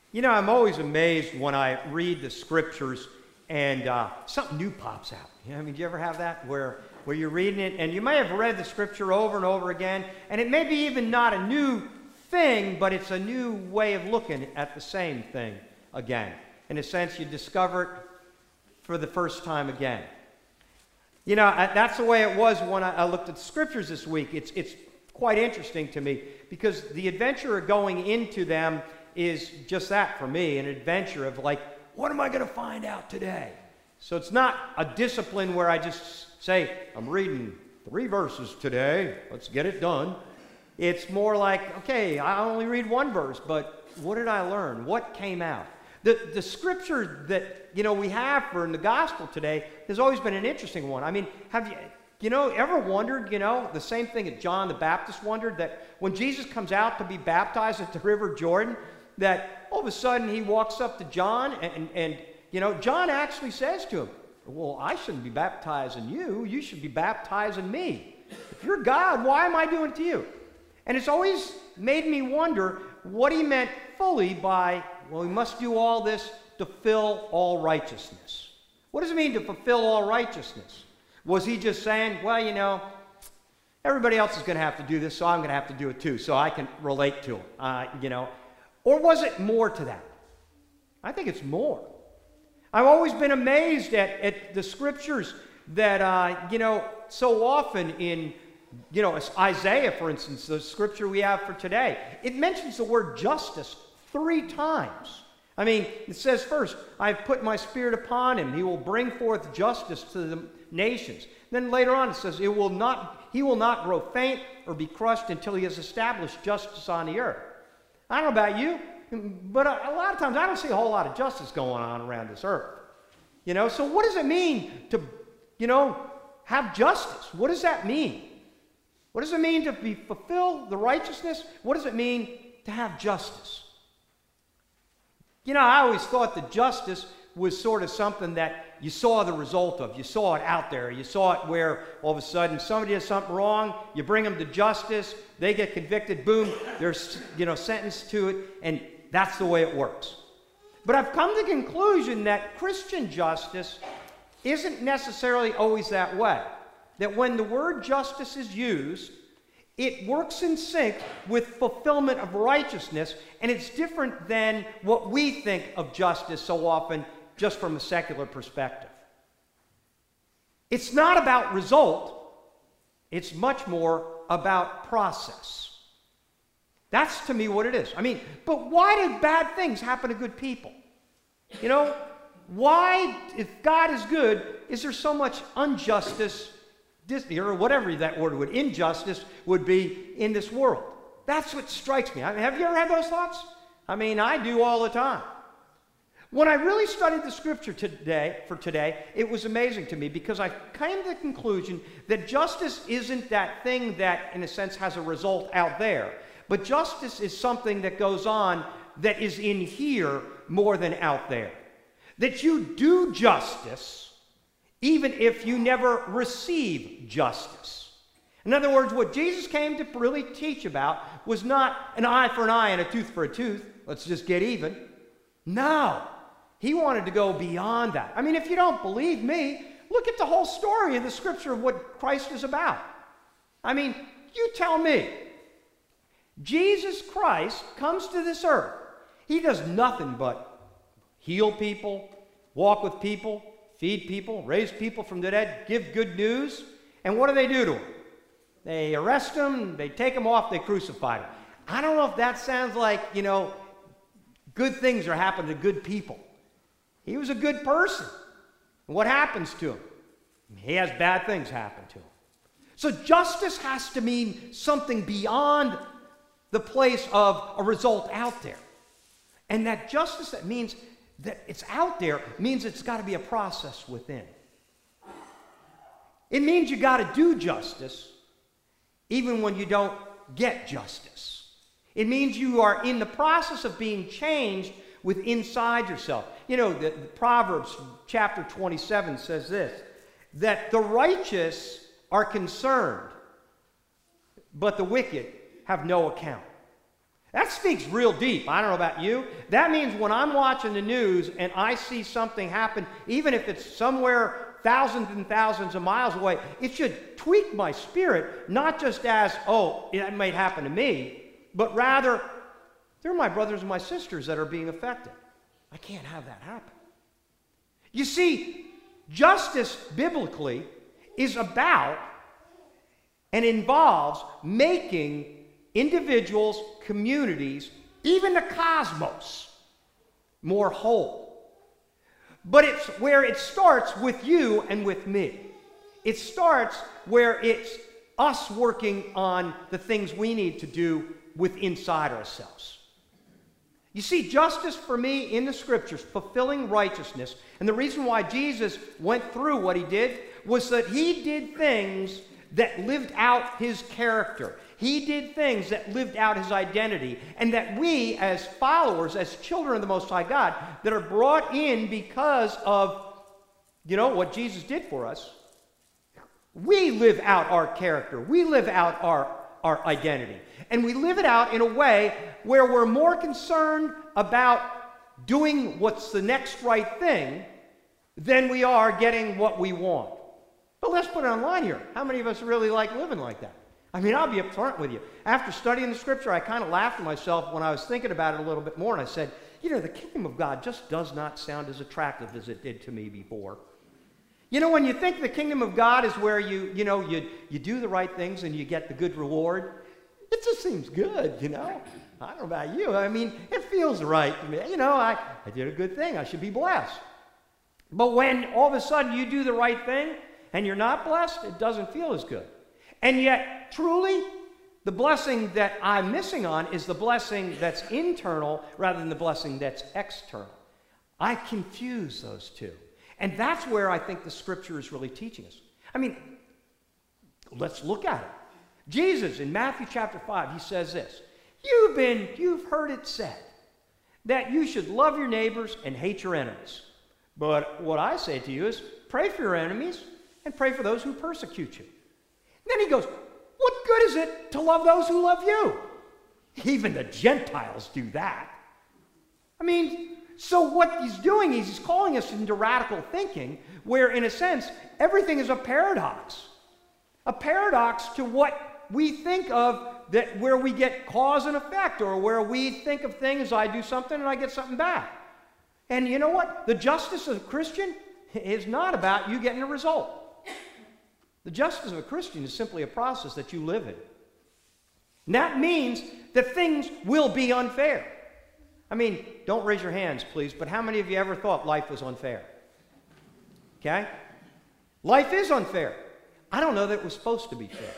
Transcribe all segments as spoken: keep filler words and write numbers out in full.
You know, I'm always amazed when I read the scriptures and uh, something new pops out. You know, I mean, do you ever have that where, where you're reading it and you may have read the scripture over and over again, and it may be even not a new thing, but it's a new way of looking at the same thing again. In a sense, you discover it for the first time again. You know, I, that's the way it was when I, I looked at the scriptures this week. It's, it's quite interesting to me because the adventure of going into them is just that for me, an adventure of like, what am I going to find out today? So it's not a discipline where I just say, I'm reading three verses today, let's get it done. It's more like, okay, I only read one verse, but what did I learn? What came out? The, the scripture that, you know, we have for in the gospel today has always been an interesting one. I mean, have you, you know, ever wondered, you know, the same thing that John the Baptist wondered, that when Jesus comes out to be baptized at the River Jordan, that all of a sudden he walks up to John and, and, and, you know, John actually says to him, well, I shouldn't be baptizing you. You should be baptizing me. If you're God, why am I doing it to you? And it's always made me wonder what he meant fully by, well, we must do all this to fulfill all righteousness. What does it mean to fulfill all righteousness? Was he just saying, well, you know, everybody else is going to have to do this, so I'm going to have to do it too, so I can relate to him, uh, you know? Or was it more to that? I think it's more. I've always been amazed at, at the scriptures that, uh, you know, so often in, you know, Isaiah, for instance, the scripture we have for today, it mentions the word justice three times. I mean, it says first, I've put my spirit upon him. He will bring forth justice to the nations. Then later on it says, it will not, he will not grow faint or be crushed until he has established justice on the earth. I don't know about you, but a, a lot of times I don't see a whole lot of justice going on around this earth. You know, so what does it mean to, you know, have justice? What does that mean? What does it mean to be fulfill the righteousness? What does it mean to have justice? You know, I always thought that justice was sort of something that you saw the result of. You saw it out there. You saw it where all of a sudden somebody does something wrong, you bring them to justice, they get convicted, boom, they're, you know, sentenced to it, and that's the way it works. But I've come to the conclusion that Christian justice isn't necessarily always that way. That when the word justice is used, it works in sync with fulfillment of righteousness, and it's different than what we think of justice so often just from a secular perspective. It's not about result, it's much more about process. That's to me what it is. I mean, but why do bad things happen to good people? You know, why, if God is good, is there so much injustice, or whatever that word would, injustice would be in this world? That's what strikes me. I mean, have you ever had those thoughts? I mean, I do all the time. When I really studied the scripture today, for today, it was amazing to me because I came to the conclusion that justice isn't that thing that, in a sense, has a result out there. But justice is something that goes on that is in here more than out there. That you do justice even if you never receive justice. In other words, what Jesus came to really teach about was not an eye for an eye and a tooth for a tooth. Let's just get even. No. He wanted to go beyond that. I mean, if you don't believe me, look at the whole story in the scripture of what Christ is about. I mean, you tell me. Jesus Christ comes to this earth. He does nothing but heal people, walk with people, feed people, raise people from the dead, give good news. And what do they do to him? They arrest him, they take him off, they crucify him. I don't know if that sounds like, you know, good things are happening to good people. He was a good person. And what happens to him? He has bad things happen to him. So justice has to mean something beyond the place of a result out there. And that justice that means that it's out there means it's got to be a process within. It means you got to do justice even when you don't get justice. It means you are in the process of being changed with inside yourself. You know, the, the Proverbs chapter twenty-seven says this, that the righteous are concerned, but the wicked have no account. That speaks real deep. I don't know about you. That means when I'm watching the news and I see something happen, even if it's somewhere thousands and thousands of miles away, it should tweak my spirit, not just as, oh, it might happen to me, but rather, they're my brothers and my sisters that are being affected. I can't have that happen. You see, justice biblically is about and involves making individuals, communities, even the cosmos more whole. But it's where it starts with you and with me. It starts where it's us working on the things we need to do with inside ourselves. You see, justice for me in the scriptures, fulfilling righteousness, and the reason why Jesus went through what he did was that he did things that lived out his character. He did things that lived out his identity, and that we as followers, as children of the Most High God, that are brought in because of, you know, what Jesus did for us, we live out our character. We live out our, our identity. And we live it out in a way where we're more concerned about doing what's the next right thing than we are getting what we want. But let's put it online here. How many of us really like living like that? I mean, I'll be upfront with you. After studying the scripture, I kind of laughed to myself when I was thinking about it a little bit more, and I said, you know, the kingdom of God just does not sound as attractive as it did to me before. You know, when you think the kingdom of God is where you, you know, you, you do the right things and you get the good reward, it just seems good, you know. I don't know about you. I mean, it feels right to me. You know, I, I did a good thing. I should be blessed. But when all of a sudden you do the right thing and you're not blessed, it doesn't feel as good. And yet, truly, the blessing that I'm missing on is the blessing that's internal rather than the blessing that's external. I confuse those two. And that's where I think the scripture is really teaching us. I mean, let's look at it. Jesus, in Matthew chapter five, he says this, You've been, you've heard it said that you should love your neighbors and hate your enemies. But what I say to you is, pray for your enemies and pray for those who persecute you. Then he goes, what good is it to love those who love you? Even the Gentiles do that. I mean, so what he's doing is he's calling us into radical thinking where, in a sense, everything is a paradox. A paradox to what we think of that where we get cause and effect, or where we think of things, I do something and I get something back. And you know what? The justice of a Christian is not about you getting a result. The justice of a Christian is simply a process that you live in. And that means that things will be unfair. I mean, don't raise your hands, please, but how many of you ever thought life was unfair? Okay? Life is unfair. I don't know that it was supposed to be fair.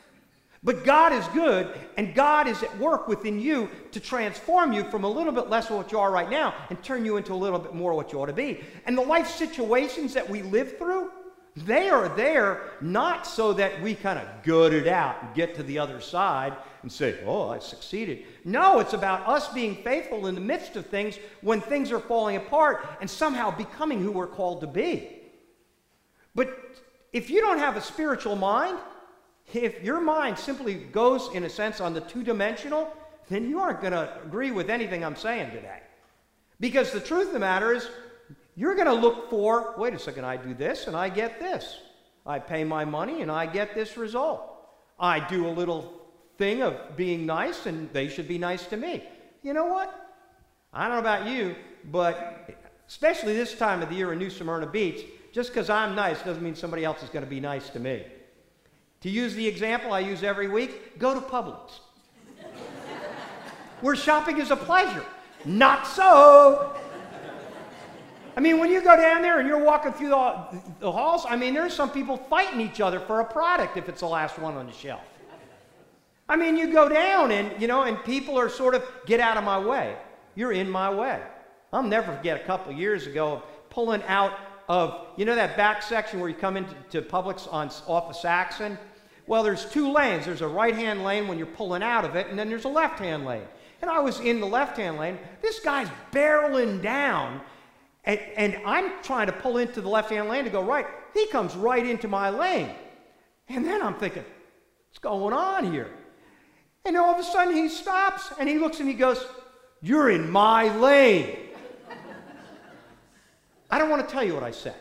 But God is good, and God is at work within you to transform you from a little bit less of what you are right now and turn you into a little bit more what you ought to be. And the life situations that we live through, they are there not so that we kind of gut it out and get to the other side and say, oh, I succeeded. No, it's about us being faithful in the midst of things when things are falling apart and somehow becoming who we're called to be. But if you don't have a spiritual mind, if your mind simply goes, in a sense, on the two-dimensional, then you aren't going to agree with anything I'm saying today. Because the truth of the matter is, you're going to look for, wait a second, I do this and I get this. I pay my money and I get this result. I do a little thing of being nice and they should be nice to me. You know what? I don't know about you, but especially this time of the year in New Smyrna Beach, just because I'm nice doesn't mean somebody else is going to be nice to me. To use the example I use every week, go to Publix. Where shopping is a pleasure. Not so. I mean, when you go down there and you're walking through the, the halls, I mean, there's some people fighting each other for a product if it's the last one on the shelf. I mean, you go down and, you know, and people are sort of, get out of my way. You're in my way. I'll never forget a couple of years ago of pulling out of, you know, that back section where you come into to Publix on, off of Saxon? Well, there's two lanes. There's a right-hand lane when you're pulling out of it, and then there's a left-hand lane. And I was in the left-hand lane. This guy's barreling down, and, and I'm trying to pull into the left-hand lane to go right. He comes right into my lane. And then I'm thinking, what's going on here? And all of a sudden he stops and he looks and he goes, "You're in my lane." I don't want to tell you what I said.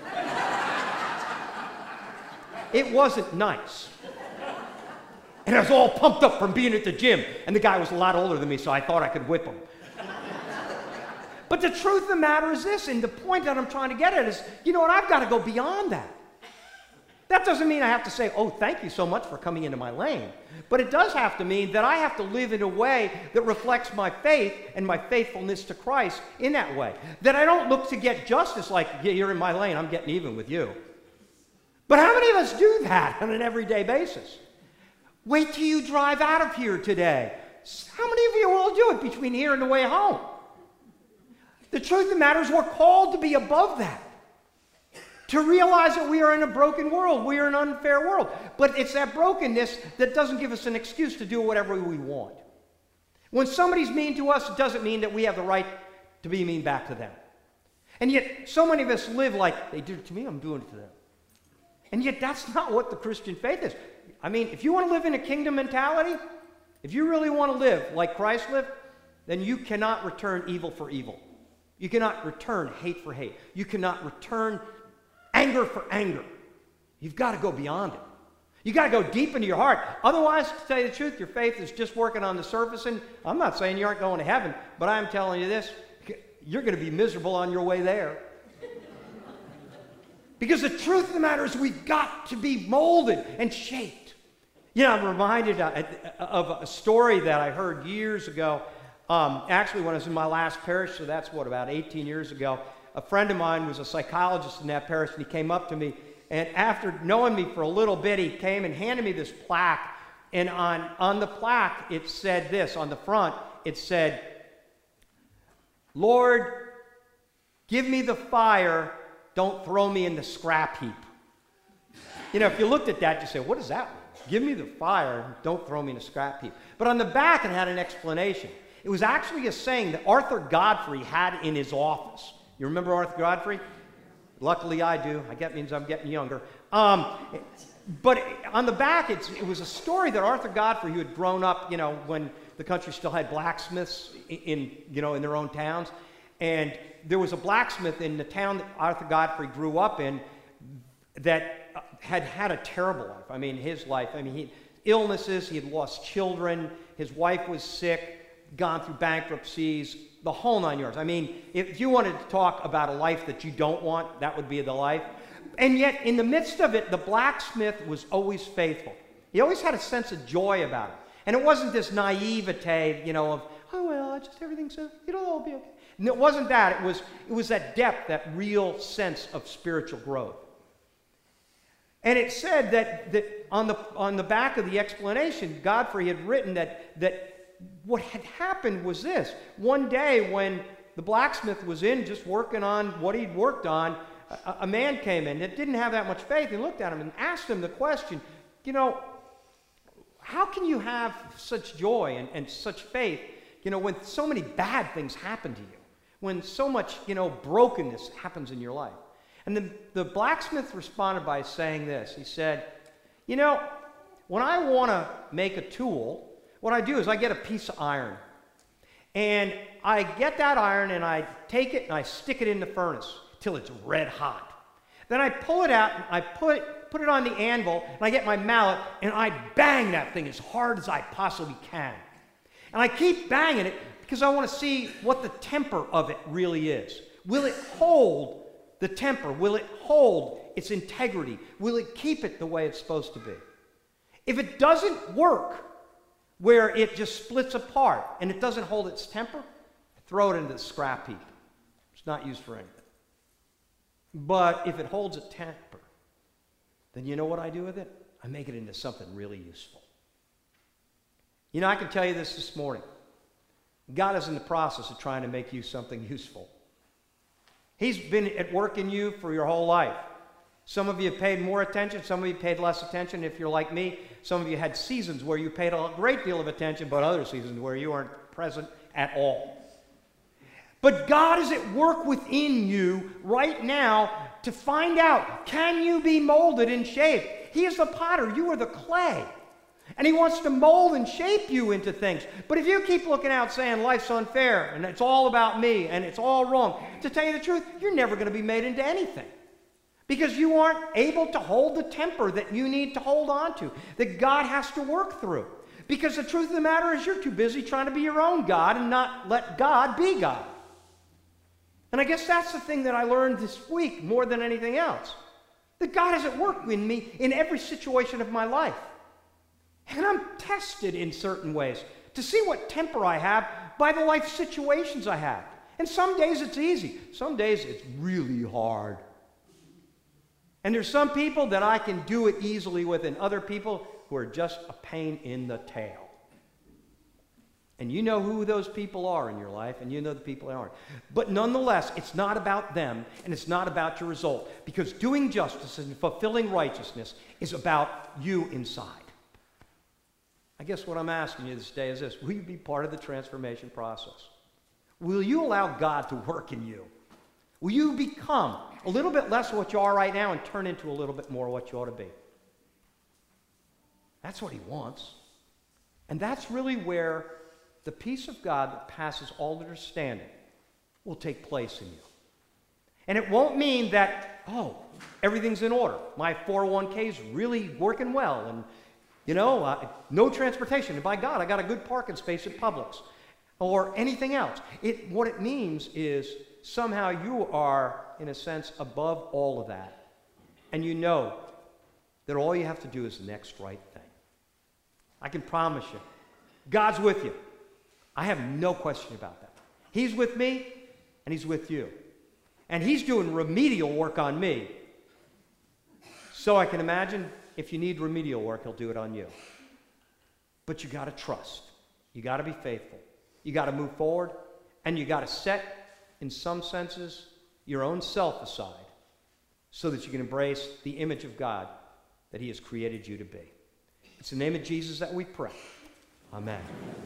It wasn't nice. And I was all pumped up from being at the gym. And the guy was a lot older than me, so I thought I could whip him. But the truth of the matter is this, and the point that I'm trying to get at is, you know what, I've got to go beyond that. That doesn't mean I have to say, "Oh, thank you so much for coming into my lane." But it does have to mean that I have to live in a way that reflects my faith and my faithfulness to Christ in that way. That I don't look to get justice like, "Yeah, you're in my lane, I'm getting even with you." But how many of us do that on an everyday basis? Wait till you drive out of here today. How many of you will do it between here and the way home? The truth of the matter is we're called to be above that. To realize that we are in a broken world. We are in an unfair world. But it's that brokenness that doesn't give us an excuse to do whatever we want. When somebody's mean to us, it doesn't mean that we have the right to be mean back to them. And yet, so many of us live like, "They did it to me, I'm doing it to them." And yet, that's not what the Christian faith is. I mean, if you want to live in a kingdom mentality, if you really want to live like Christ lived, then you cannot return evil for evil. You cannot return hate for hate. You cannot return anger for anger. You've got to go beyond it. You've got to go deep into your heart. Otherwise, to tell you the truth, your faith is just working on the surface. And I'm not saying you aren't going to heaven, but I'm telling you this, you're going to be miserable on your way there. Because the truth of the matter is we've got to be molded and shaped. You know, I'm reminded of a story that I heard years ago. Um, actually, when I was in my last parish, so that's what, about eighteen years ago, a friend of mine was a psychologist in that parish, and he came up to me, and after knowing me for a little bit, he came and handed me this plaque, and on, on the plaque, it said this, on the front, it said, "Lord, give me the fire, don't throw me in the scrap heap." You know, if you looked at that, you say, what does that mean? Give me the fire, don't throw me in a scrap heap. But on the back, it had an explanation. It was actually a saying that Arthur Godfrey had in his office. You remember Arthur Godfrey? Luckily, I do. I guess it means I'm getting younger. Um, but on the back, it's, it was a story that Arthur Godfrey, who had grown up, you know, when the country still had blacksmiths in, you know, in their own towns. And there was a blacksmith in the town that Arthur Godfrey grew up in that had had a terrible life. I mean, his life, I mean, he illnesses, he had lost children, his wife was sick, gone through bankruptcies, the whole nine yards. I mean, if you wanted to talk about a life that you don't want, that would be the life. And yet, in the midst of it, the blacksmith was always faithful. He always had a sense of joy about it. And it wasn't this naivete, you know, of, "Oh, well, just everything's, it'll all be okay." And it wasn't that. It was, it was that depth, that real sense of spiritual growth. And it said that, that on, the, on the back of the explanation, Godfrey had written that, that what had happened was this. One day when the blacksmith was in just working on what he'd worked on, a, a man came in that didn't have that much faith and looked at him and asked him the question, you know, how can you have such joy and, and such faith, you know, when so many bad things happen to you, when so much, you know, brokenness happens in your life? And the, the blacksmith responded by saying this. He said, "You know, when I want to make a tool, what I do is I get a piece of iron. And I get that iron and I take it and I stick it in the furnace till it's red hot. Then I pull it out and I put it, put it on the anvil and I get my mallet and I bang that thing as hard as I possibly can. And I keep banging it because I want to see what the temper of it really is. Will it hold the temper? Will it hold its integrity? Will it keep it the way it's supposed to be? If it doesn't work, where it just splits apart and it doesn't hold its temper, throw it into the scrap heap. It's not used for anything. But if it holds a temper, then you know what I do with it? I make it into something really useful. You know, I can tell you this this morning. God is in the process of trying to make you something useful. He's been at work in you for your whole life. Some of you have paid more attention, some of you paid less attention. If you're like me, some of you had seasons where you paid a great deal of attention, but other seasons where you weren't present at all. But God is at work within you right now to find out, can you be molded and shaped? He is the potter, you are the clay. And he wants to mold and shape you into things. But if you keep looking out saying life's unfair and it's all about me and it's all wrong, to tell you the truth, you're never going to be made into anything. Because you aren't able to hold the temper that you need to hold on to, that God has to work through. Because the truth of the matter is you're too busy trying to be your own God and not let God be God. And I guess that's the thing that I learned this week more than anything else. That God is at work in me in every situation of my life. And I'm tested in certain ways to see what temper I have by the life situations I have. And some days it's easy. Some days it's really hard. And there's some people that I can do it easily with, and other people who are just a pain in the tail. And you know who those people are in your life, and you know the people that aren't. But nonetheless, it's not about them, and it's not about your result. Because doing justice and fulfilling righteousness is about you inside. I guess what I'm asking you this day is this. Will you be part of the transformation process? Will you allow God to work in you? Will you become a little bit less of what you are right now and turn into a little bit more what you ought to be? That's what he wants. And that's really where the peace of God that passes all understanding will take place in you. And it won't mean that, oh, everything's in order. My four oh one k is really working well, and you know, uh, no transportation. And by God, I got a good parking space at Publix. Or anything else. It, what it means is somehow you are, in a sense, above all of that. And you know that all you have to do is the next right thing. I can promise you, God's with you. I have no question about that. He's with me, and he's with you. And he's doing remedial work on me. So I can imagine if you need remedial work, he'll do it on you. But you got to trust. You got to be faithful. You got to move forward, and you got to set, in some senses, your own self aside so that you can embrace the image of God that he has created you to be. It's in the name of Jesus that we pray. Amen.